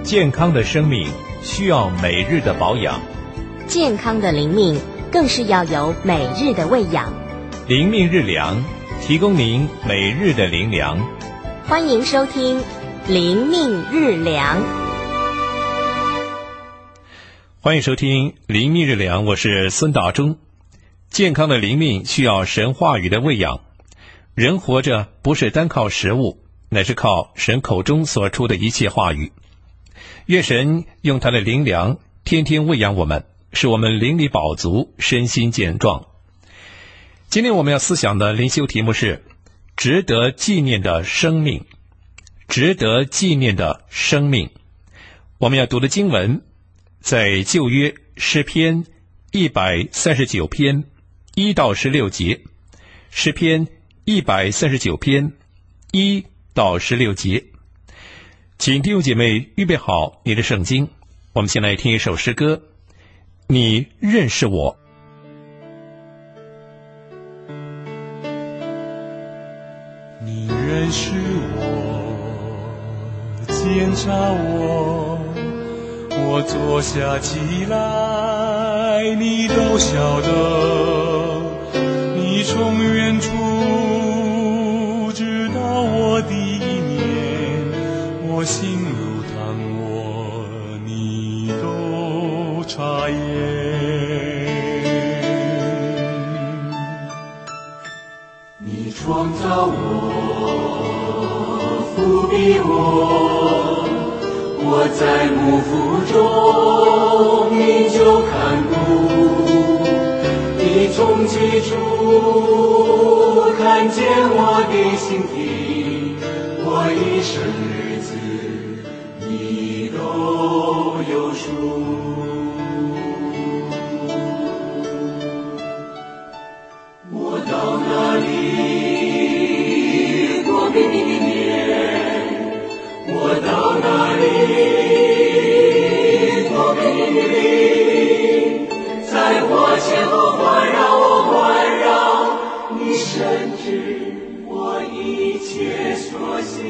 健康的生命需要每日的保养， 健康的灵命更是要有每日的喂养。 灵命日粮，提供您每日的灵粮。 欢迎收听灵命日粮。 欢迎收听灵命日粮，我是孙大中。健康的灵命需要神话语的喂养。人活着不是单靠食物，乃是靠神口中所出的一切话语。愿神用他的灵粮天天喂养我们，使我们灵里饱足，身心健壮。今天我们要思想的灵修题目是值得纪念的生命。值得纪念的生命。我们要读的经文在旧约诗篇139篇1到16节，诗篇139篇1到16节。请弟兄姐妹预备好你的圣经，我们先来听一首诗歌，你认识我。 你认识我，检查我，我坐下起来，你都晓得。你从远处知道我的一面，我心如汤我，你都察验。你创造我，扶庇我，我在母腹中，你就看顾。你从起初看见我的心体，我一生日子你都有数。我到哪里过给你的面，我到哪里过给你的灵，在我前后环绕我环绕，你深知我一切所行。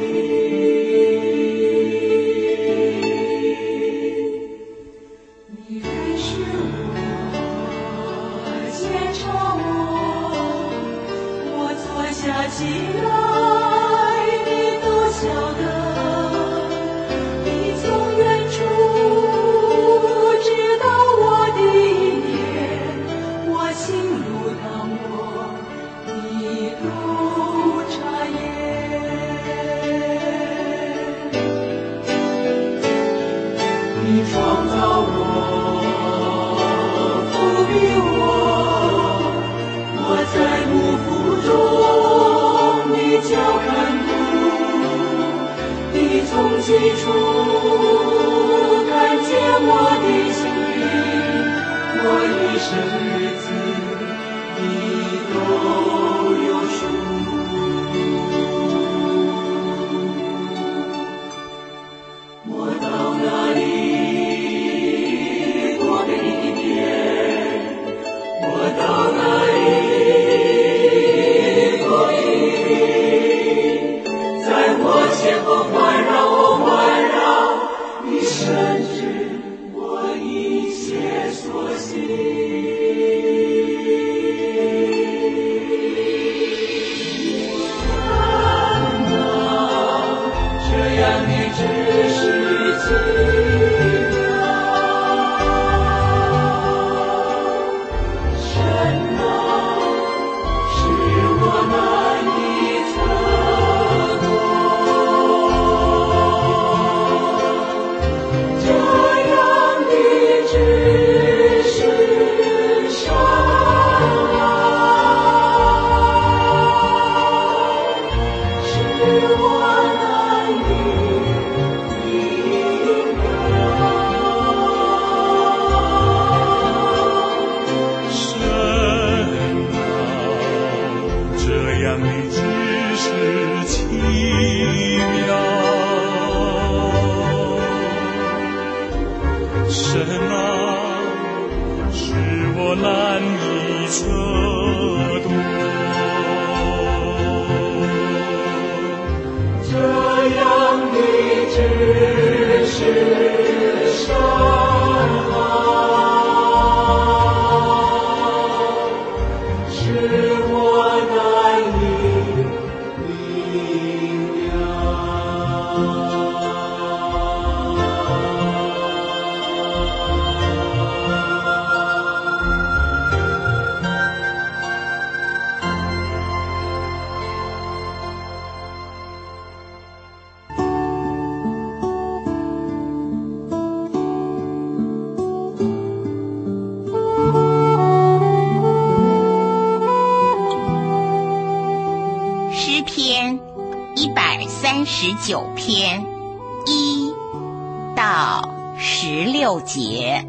你认识我，检查我，我坐下起来，你都晓得。你从远处知道我的一面，我心如汤锅，你都察验。你创造我，扶庇我，我在母腹中，你就看顾。你从起初看见我的心灵，我一生日子你都有数。我到哪里过给你的面，我到哪里过给你的灵，在我前后环绕我环绕，你深知我一切所行。这样的知识奇妙，神啊，使我难以测度。这样的知识上来，使我难以明白。神啊，这样的知识奇妙。神啊，使我难以测度。这样的知识 39篇1到16节。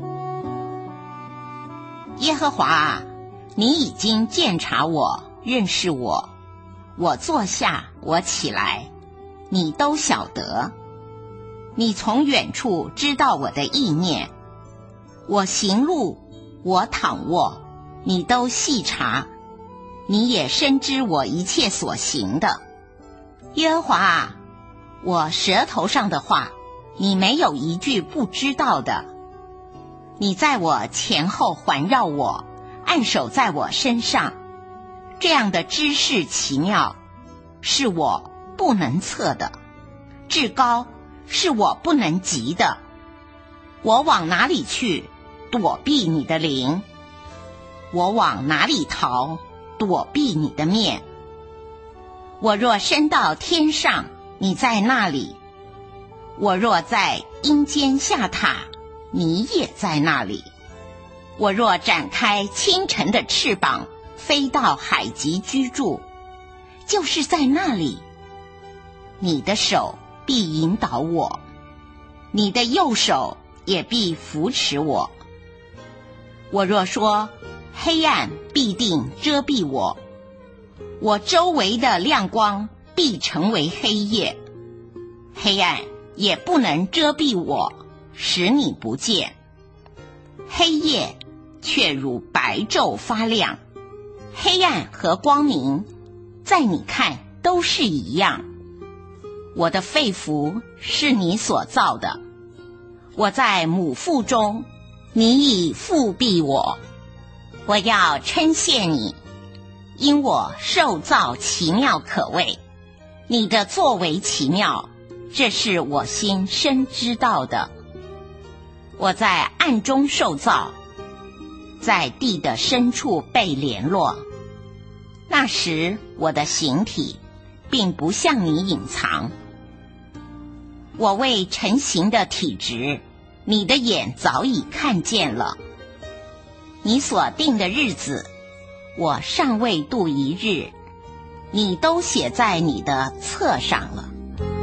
耶和华啊，你已经鉴察我，认识我，我坐下，我起来，你都晓得。你从远处知道我的意念，我行路，我躺卧，你都细察，你也深知我一切所行的。耶和华啊，我舌头上的话，你没有一句不知道的。你在我前后环绕我，按手在我身上，这样的知识奇妙，是我不能测的，至高是我不能及的。我往哪里去躲避你的灵？我往哪里逃躲避你的面？我若升到天上，你在那里；我若在阴间下榻，你也在那里。我若展开清晨的翅膀，飞到海极居住，就是在那里。你的手必引导我，你的右手也必扶持我。我若说黑暗必定遮蔽我，我周围的亮光必成为黑夜，黑暗也不能遮蔽我，使你不见。黑夜却如白昼发亮，黑暗和光明在你看都是一样。我的肺腑是你所造的，我在母腹中，你已复庇我。我要称谢你，因我受造奇妙可畏，你的作为奇妙，这是我心深知道的。我在暗中受造，在地的深处被联络。那时我的形体并不向你隐藏，我未成形的体质，你的眼早已看见了。你所定的日子，我尚未度一日，你都写在你的册上了。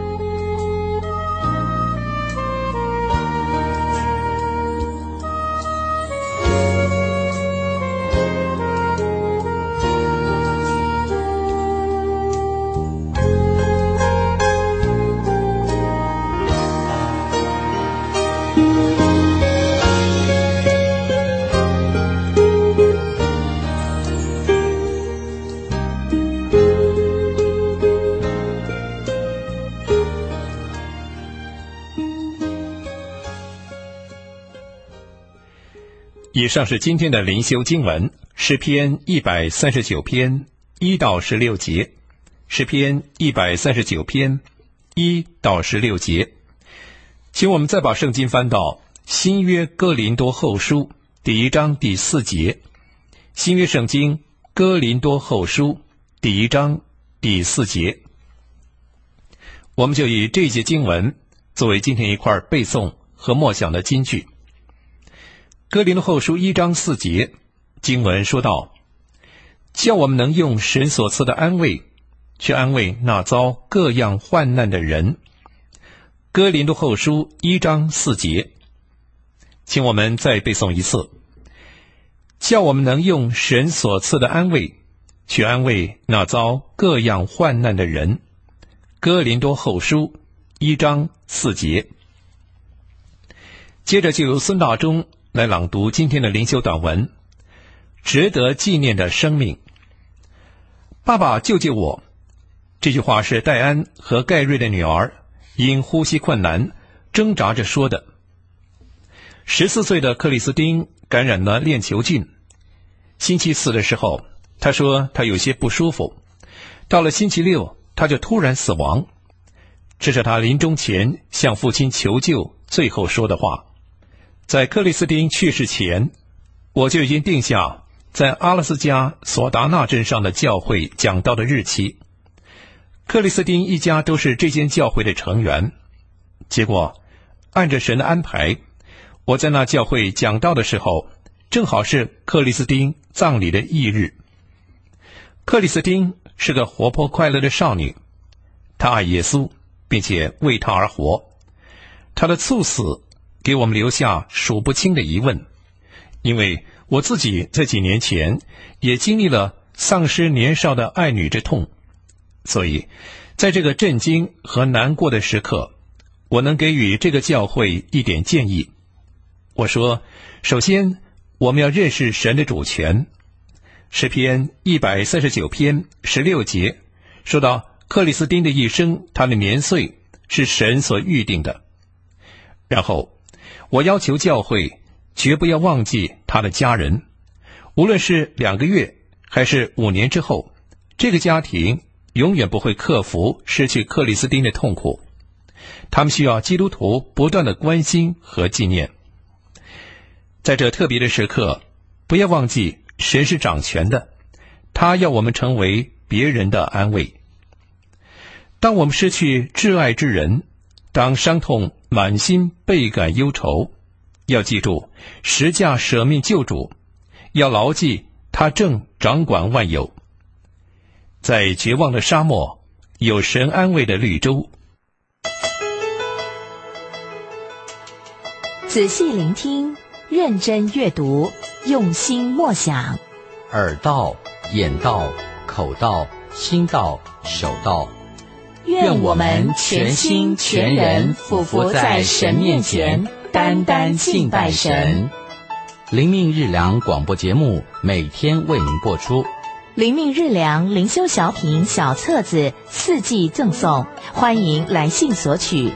以上是今天的灵修经文，诗篇139篇1到16节，诗篇139篇1到16节。请我们再把圣经翻到新约哥林多后书第1章第4节，新约圣经哥林多后书第1章第4节。我们就以这节经文作为今天一块背诵和默想的金句。哥林多后书1章4节，经文说道：叫我们能用神所赐的安慰，去安慰那遭各样患难的人。哥林多后书1章4节，请我们再背诵一次：叫我们能用神所赐的安慰，去安慰那遭各样患难的人。哥林多后书1章4节。接着就由孙大中来朗读今天的灵修短文，值得纪念的生命。爸爸救救我，这句话是戴安和盖瑞的女儿因呼吸困难挣扎着说的。14岁的克里斯汀感染了链球菌，星期4的时候他说他有些不舒服，到了星期6他就突然死亡。这是他临终前向父亲求救最后说的话。在克里斯汀去世前，我就已经定下在阿拉斯加索达纳镇上的教会讲道的日期。克里斯汀一家都是这间教会的成员。结果按着神的安排，我在那教会讲道的时候，正好是克里斯汀葬礼的翌日。克里斯汀是个活泼快乐的少女，她爱耶稣， 并且为他而活。他的猝死给我们留下数不清的疑问，因为我自己在几年前也经历了丧失年少的爱女之痛，所以在这个震惊和难过的时刻，我能给予这个教会一点建议。我说，首先我们要认识神的主权。诗篇139篇16节说到克里斯汀的一生，他的年岁是神所预定的。然后我要求教会绝不要忘记他的家人，无论是2个月还是5年之后，这个家庭永远不会克服失去克里斯汀的痛苦。他们需要基督徒不断的关心和纪念。在这特别的时刻，不要忘记神是掌权的，他要我们成为别人的安慰。当我们失去挚爱之人，当伤痛满心倍感忧愁，要记住十架舍命救主，要牢记他正掌管万有。在绝望的沙漠，有神安慰的绿洲。 仔细聆听，认真阅读，用心默想。 耳道、眼道、口道、心道、手道，愿我们全心全人俯伏在神面前，单单敬拜神。灵命日粮广播节目每天为您播出。 灵命日粮灵修小品小册子4季赠送，欢迎来信索取。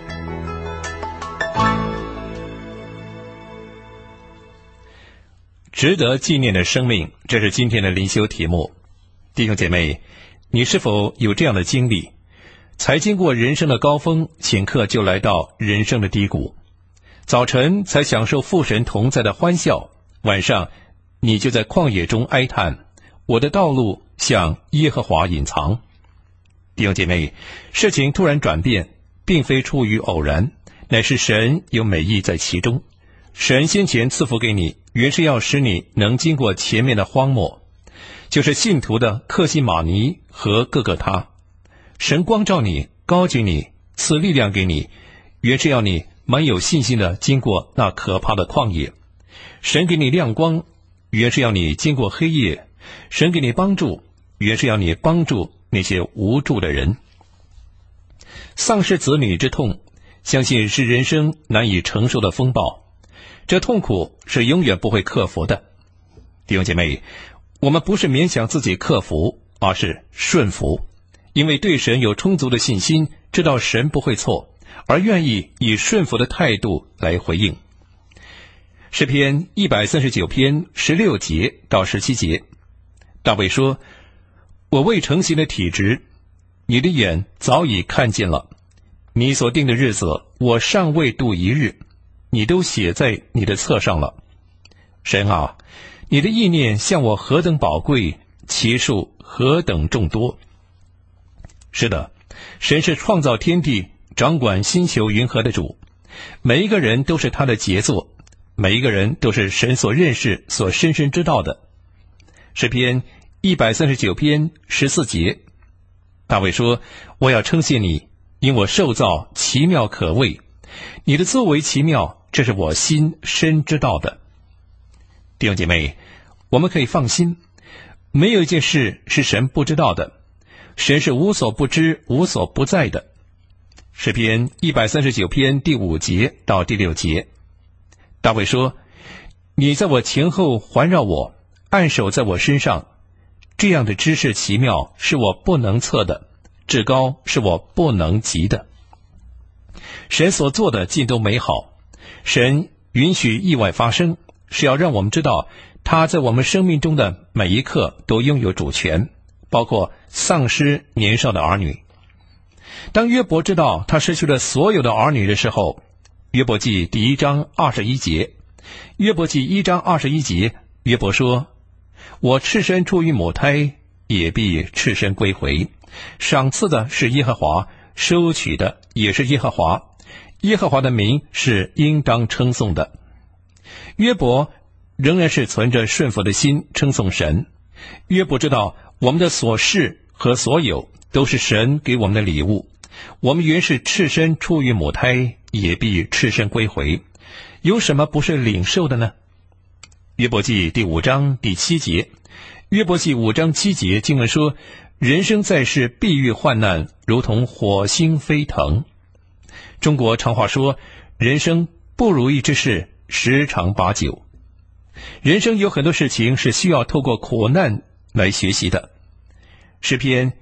值得纪念的生命，这是今天的灵修题目。弟兄姐妹，你是否有这样的经历？才经过人生的高峰，顷刻就来到人生的低谷。早晨才享受父神同在的欢笑，晚上你就在旷野中哀叹，我的道路向耶和华隐藏。弟兄姐妹，事情突然转变，并非出于偶然，乃是神有美意在其中。神先前赐福给你，原是要使你能经过前面的荒漠，就是信徒的克西马尼和各个他。神光照你，高举你，赐力量给你，原是要你蛮有信心的经过那可怕的旷野。神给你亮光，原是要你经过黑夜。神给你帮助，原是要你帮助那些无助的人。丧失子女之痛，相信是人生难以承受的风暴，这痛苦是永远不会克服的。弟兄姐妹，我们不是勉强自己克服，而是顺服，因为对神有充足的信心，知道神不会错，而愿意以顺服的态度来回应。诗篇139篇16节到17节，大卫说，我未成形的体质，你的眼早已看见了，你所定的日子，我尚未度一日，你都写在你的册上了。神啊，你的意念向我何等宝贵，其数何等众多。是的，神是创造天地、掌管星球云河的主，每一个人都是他的杰作，每一个人都是神所认识、所深深知道的。诗篇139篇14节，大卫说，我要称谢你，因我受造奇妙可畏，你的作为奇妙，这是我心深知道的。弟兄姐妹，我们可以放心，没有一件事是神不知道的，神是无所不知、无所不在的。诗篇139篇第5节到第6节，大卫说，你在我前后环绕我，按手在我身上，这样的知识奇妙是我不能测的，至高是我不能及的。神所做的尽都美好，神允许意外发生，是要让我们知道他在我们生命中的每一刻都拥有主权，包括丧失年少的儿女。当约伯知道他失去了所有的儿女的时候，约伯记第1章21节，约伯记1章21节，约伯说，我赤身出于母胎，也必赤身归回，赏赐的是耶和华，收取的也是耶和华，耶和华的名是应当称颂的。约伯仍然是存着顺服的心称颂神。约伯知道我们的所事和所有都是神给我们的礼物， 我们原是赤身出于母胎，也必赤身归回，有什么不是领受的呢？约伯记第5章第7节，约伯记5章7节经文说，人生在世必遇患难，如同火星飞腾。中国常话说，人生不如意之事十常八九。人生有很多事情是需要透过苦难来学习的。诗篇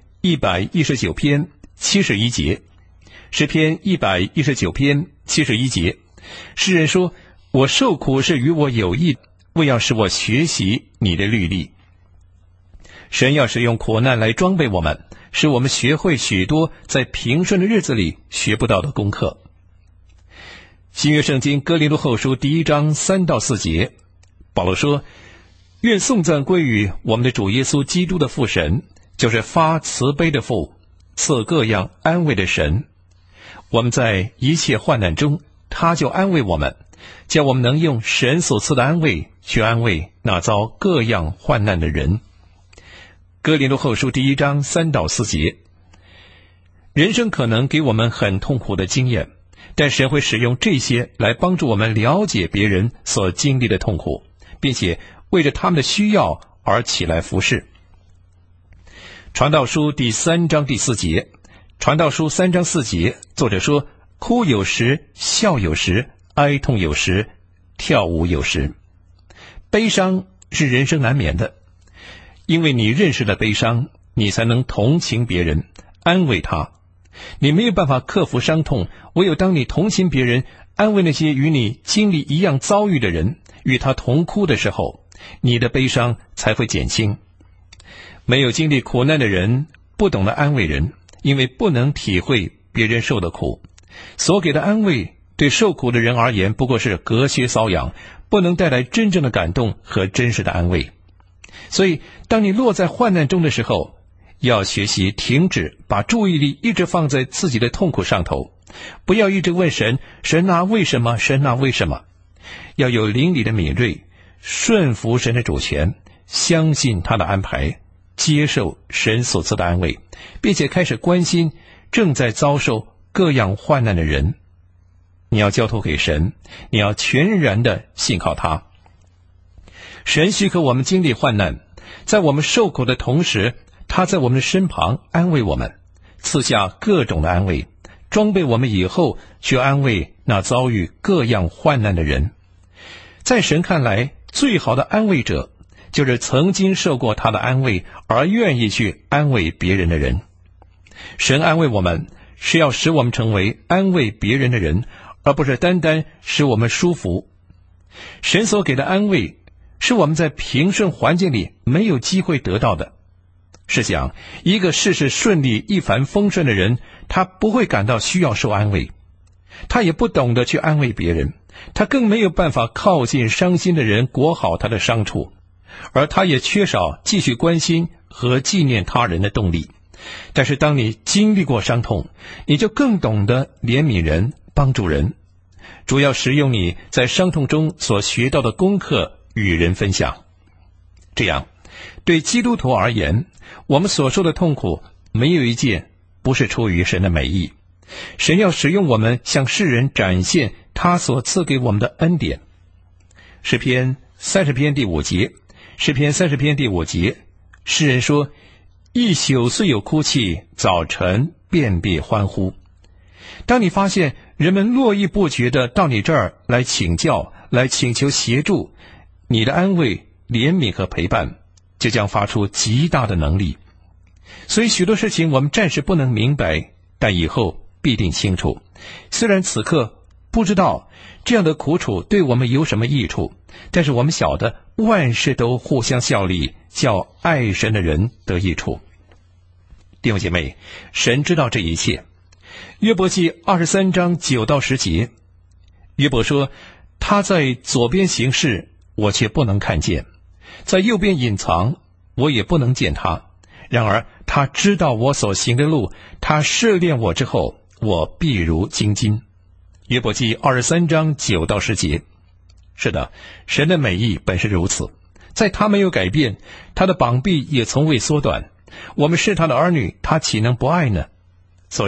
119篇71节，诗篇119篇71节，诗人说，我受苦是与我有益，为要使我学习你的律例。神要使用苦难来装备我们，使我们学会许多在平顺的日子里学不到的功课。新约圣经哥林多后书第1章3到4节，保罗说，愿颂赞归于我们的主耶稣基督的父神，就是发慈悲的父，赐各样安慰的神。我们在一切患难中，他就安慰我们，叫我们能用神所赐的安慰去安慰那遭各样患难的人。哥林多后书第1章3到4节，人生可能给我们很痛苦的经验，但神会使用这些来帮助我们了解别人所经历的痛苦，并且为着他们的需要而起来服侍。传道书第3章第4节，传道书3章4节，作者说，哭有时，笑有时，哀痛有时，跳舞有时。悲伤是人生难免的，因为你认识了悲伤，你才能同情别人，安慰他。你没有办法克服伤痛，唯有当你同情别人，安慰那些与你经历一样遭遇的人，与他同哭的时候，你的悲伤才会减轻。没有经历苦难的人不懂得安慰人，因为不能体会别人受的苦，所给的安慰对受苦的人而言不过是隔靴搔痒，不能带来真正的感动和真实的安慰。所以当你落在患难中的时候，要学习停止把注意力一直放在自己的痛苦上头，不要一直问神，神啊为什么，神啊为什么。要有灵里的敏锐，顺服神的主权，相信他的安排，接受神所赐的安慰，并且开始关心正在遭受各样患难的人。你要交托给神，你要全然的信靠他。神许可我们经历患难，在我们受苦的同时，他在我们的身旁安慰我们，赐下各种的安慰，装备我们以后去安慰那遭遇各样患难的人。在神看来，最好的安慰者就是曾经受过他的安慰而愿意去安慰别人的人。神安慰我们是要使我们成为安慰别人的人，而不是单单使我们舒服。神所给的安慰是我们在平顺环境里没有机会得到的。试想，一个事事顺利一帆风顺的人，他不会感到需要受安慰，他也不懂得去安慰别人，他更没有办法靠近伤心的人裹好他的伤处，而他也缺少继续关心和纪念他人的动力。但是当你经历过伤痛，你就更懂得怜悯人，帮助人。主要使用你在伤痛中所学到的功课与人分享。这样，对基督徒而言，我们所受的痛苦没有一件不是出于神的美意。神要使用我们向世人展现他所赐给我们的恩典。诗篇30篇第5节，诗篇30篇第5节，诗人说，一宿虽有哭泣，早晨便必欢呼。当你发现人们络绎不绝地到你这儿来请教，来请求协助，你的安慰、怜悯和陪伴就将发出极大的能力。所以许多事情我们暂时不能明白，但以后必定清楚。虽然此刻不知道这样的苦楚对我们有什么益处，但是我们晓得万事都互相效力，叫爱神的人得益处。弟兄姐妹，神知道这一切。约伯记23章9到10节，约伯说，他在左边行事，我却不能看见；在右边隐藏，我也不能见他。然而他知道我所行的路，他试炼我之后，我必如精金。约伯记23章9到10节。是的，神的美意本是如此，在他没有改变，他的膀臂也从未缩短。我们是他的儿女，他岂能不爱呢？所以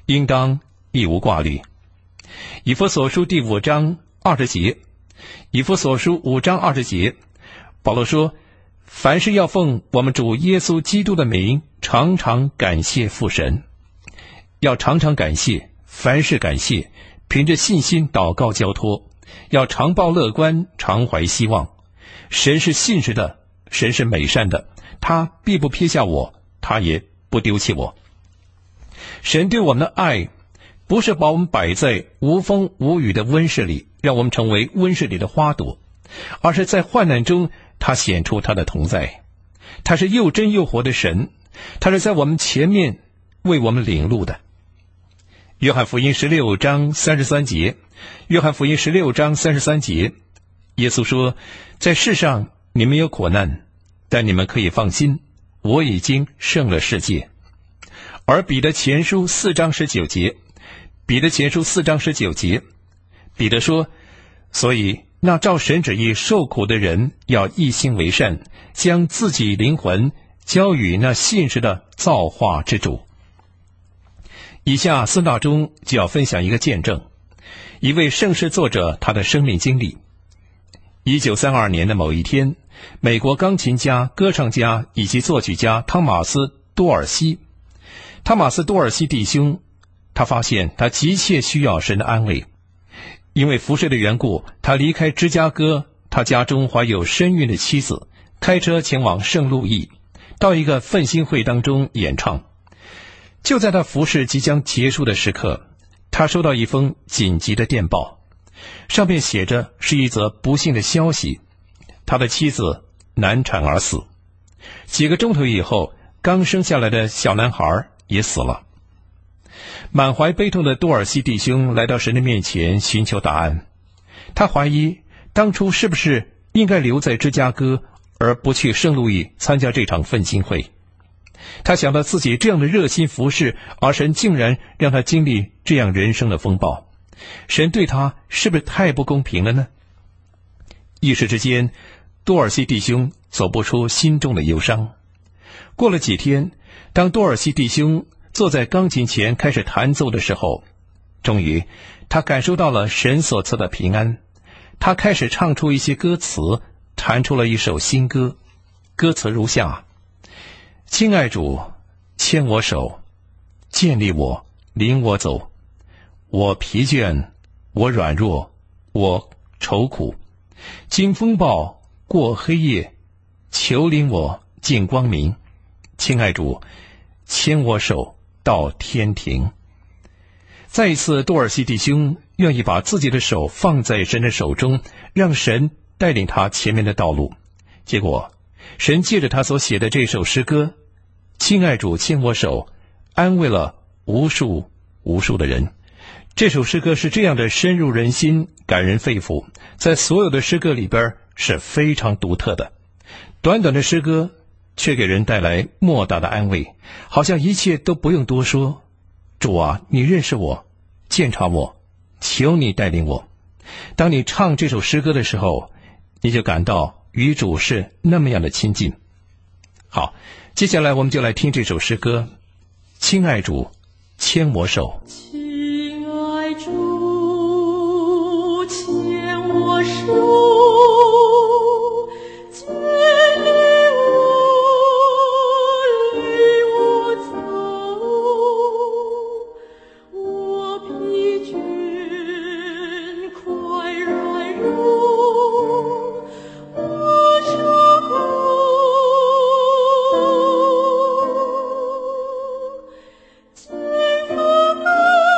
应当亦无挂虑。以弗所书第5章20节，以弗所书5章20节，保罗说，凡事要奉我们主耶稣基督的名，常常感谢父神。要常常感谢，凡事感谢，凭着信心祷告交托，要常抱乐观，常怀希望。神是信实的，神是美善的，他必不撇下我，他也不丢弃我。神对我们的爱，不是把我们摆在无风无雨的温室里，让我们成为温室里的花朵，而是在患难中他显出他的同在。他是又真又活的神，他是在我们前面为我们领路的。约翰福音16章33节，约翰福音16章33节，耶稣说，在世上你们有苦难，但你们可以放心，我已经胜了世界。而彼得前书4章19节，彼得前书4章19节，彼得说，所以那照神旨意受苦的人要一心为善，将自己灵魂交与那信实的造化之主。以下孙大中就要分享一个见证，一位圣诗作者他的生命经历。1932年的某一天，美国钢琴家、歌唱家以及作曲家汤马斯·多尔西弟兄，他发现他急切需要神的安慰。因为服侍的缘故，他离开芝加哥他家中怀有身孕的妻子，开车前往圣路易，到一个奋兴会当中演唱。就在他服侍即将结束的时刻，他收到一封紧急的电报，上面写着是一则不幸的消息，他的妻子难产而死。几个钟头以后，刚生下来的小男孩也死了。满怀悲痛的多尔西弟兄来到神的面前寻求答案。他怀疑当初是不是应该留在芝加哥，而不去圣路易参加这场奋兴会。他想到自己这样的热心服侍，而神竟然让他经历这样人生的风暴，神对他是不是太不公平了呢？一时之间，多尔西弟兄走不出心中的忧伤。过了几天，当多尔西弟兄坐在钢琴前开始弹奏的时候，终于他感受到了神所赐的平安。他开始唱出一些歌词，弹出了一首新歌。歌词如下：亲爱主，牵我手，建立我，领我走。我疲倦，我软弱，我愁苦。经风暴，过黑夜，求领我进光明。亲爱主，牵我手到天庭。再一次，多尔西弟兄愿意把自己的手放在神的手中，让神带领他前面的道路。结果神借着他所写的这首诗歌，亲爱主牵我手，安慰了无数的人。这首诗歌是这样的深入人心，感人肺腑，在所有的诗歌里边是非常独特的。短短的诗歌却给人带来莫大的安慰，好像一切都不用多说。主啊，你认识我，鉴察我，求你带领我。当你唱这首诗歌的时候，你就感到与主是那么样的亲近。好，接下来我们就来听这首诗歌，亲爱主，牵我手。 亲爱主，牵我手，建立我，领我走。我疲倦，快软弱，我愁苦。经风暴，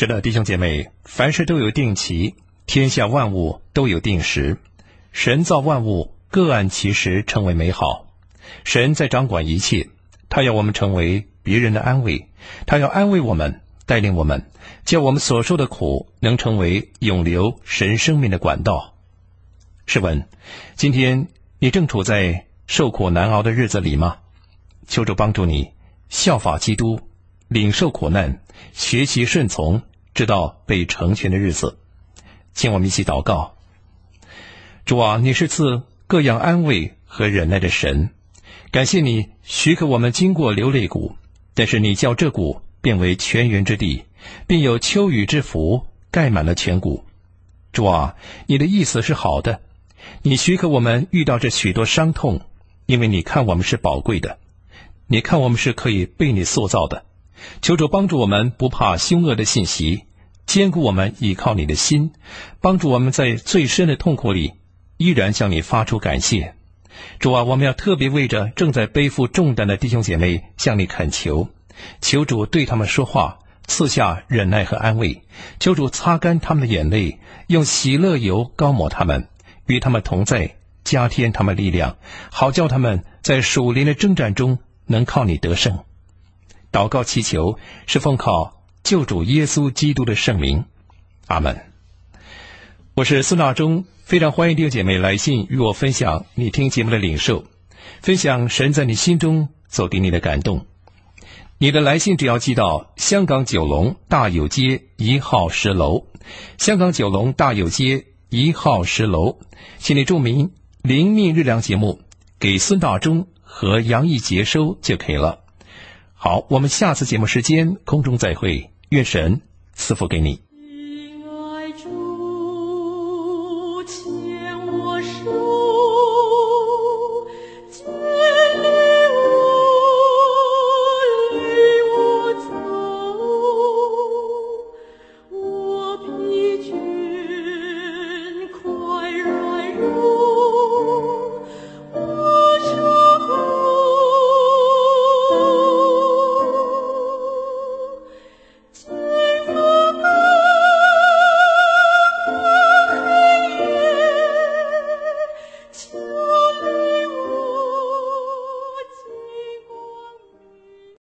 是的，弟兄姐妹，凡事都有定期，天下万物都有定时。神造万物，各按其时成为美好。神在掌管一切，他要我们成为别人的安慰，他要安慰我们，带领我们，叫我们所受的苦能成为永留神生命的管道。试问，今天你正处在受苦难熬的日子里吗？求主帮助你效法基督，领受苦难，学习顺从，直到被成全的日子。请我们一起祷告。主啊，你是赐各样安慰和忍耐的神，感谢你许可我们经过流泪谷，但是你叫这谷变为泉源之地，并有秋雨之福盖满了全谷。主啊，你的意思是好的，你许可我们遇到这许多伤痛，因为你看我们是宝贵的，你看我们是可以被你塑造的。求主帮助我们不怕凶恶的信息，坚固我们倚靠你的心，帮助我们在最深的痛苦里依然向你发出感谢。主啊，我们要特别为着正在背负重担的弟兄姐妹向你恳求，求主对他们说话，赐下忍耐和安慰，求主擦干他们的眼泪，用喜乐油膏抹他们，与他们同在，加添他们力量，好叫他们在属灵的征战中能靠你得胜。祷告祈求是奉靠救主耶稣基督的圣名，阿们。我是孙大中，非常欢迎弟兄姐妹来信与我分享你听节目的领受，分享神在你心中所给你的感动。你的来信只要寄到香港九龙大有街1号10楼，香港九龙大有街1号10楼，请你注明灵命日粮节目，给孙大中和杨毅接收就可以了。好，我们下次节目时间空中再会，愿神赐福给你。